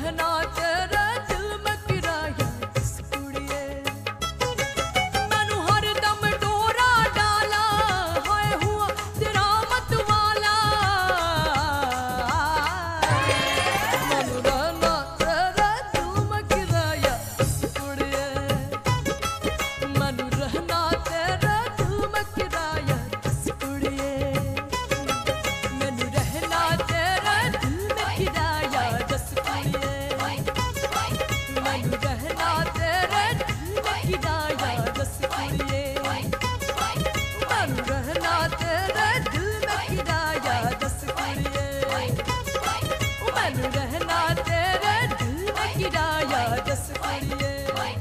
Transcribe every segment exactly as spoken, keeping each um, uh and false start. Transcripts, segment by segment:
रहना तेरे दिल में किराया दस कुड़िए मैनू हर दम डोरा डाला हाय हुआ तेरा मत वाला मैनू रहना तेरे दिल में किराया दस कुड़िए मैनू रहना तेरे दिल में किराया दस कुड़िए मैनू रहना तेरे दिल में किराया दस कुड़िए मैनू रहना तेरे दिल में किराया दस कुड़िए मैनू रहना तेरे दिल में किराया दस कुड़िए मैनू रहना तेरे दिल में किराया दस कुड़िए।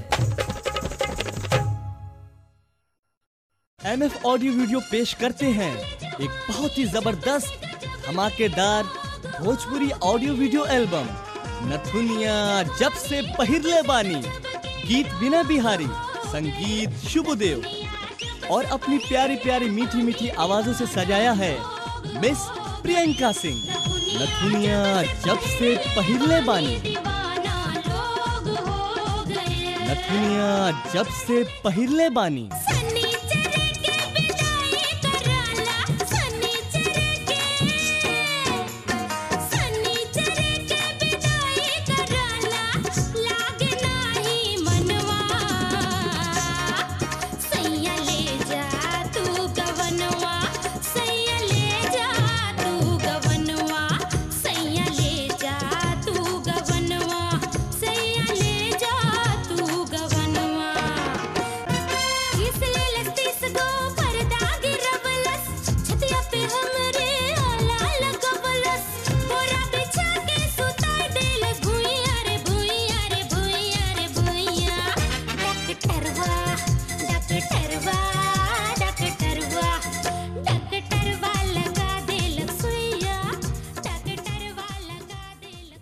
एम एफ ऑडियो वीडियो पेश करते हैं एक बहुत ही जबरदस्त धमाकेदार भोजपुरी ऑडियो वीडियो एल्बम नथुनिया जब से पहिरले बानी। गीत विनय बिहारी, संगीत शुभदेव और अपनी प्यारी प्यारी मीठी मीठी आवाजों से सजाया है मिस प्रियंका सिंह। नथुनिया जब से पहिरले बानी, नथुनिया जब से पहिरले बानी।